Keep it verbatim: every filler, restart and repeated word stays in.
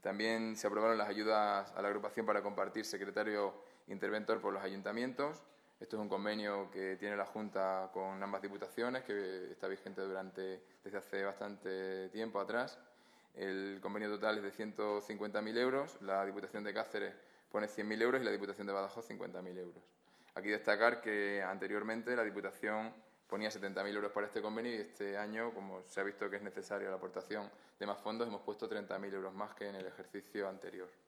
También se aprobaron las ayudas a la agrupación para compartir secretario interventor por los ayuntamientos. Esto es un convenio que tiene la Junta con ambas diputaciones, que está vigente durante, desde hace bastante tiempo atrás. El convenio total es de ciento cincuenta mil euros, la Diputación de Cáceres pone cien mil euros y la Diputación de Badajoz cincuenta mil euros. Aquí destacar que anteriormente la Diputación ponía setenta mil euros para este convenio y este año, como se ha visto que es necesaria la aportación de más fondos, hemos puesto treinta mil euros más que en el ejercicio anterior.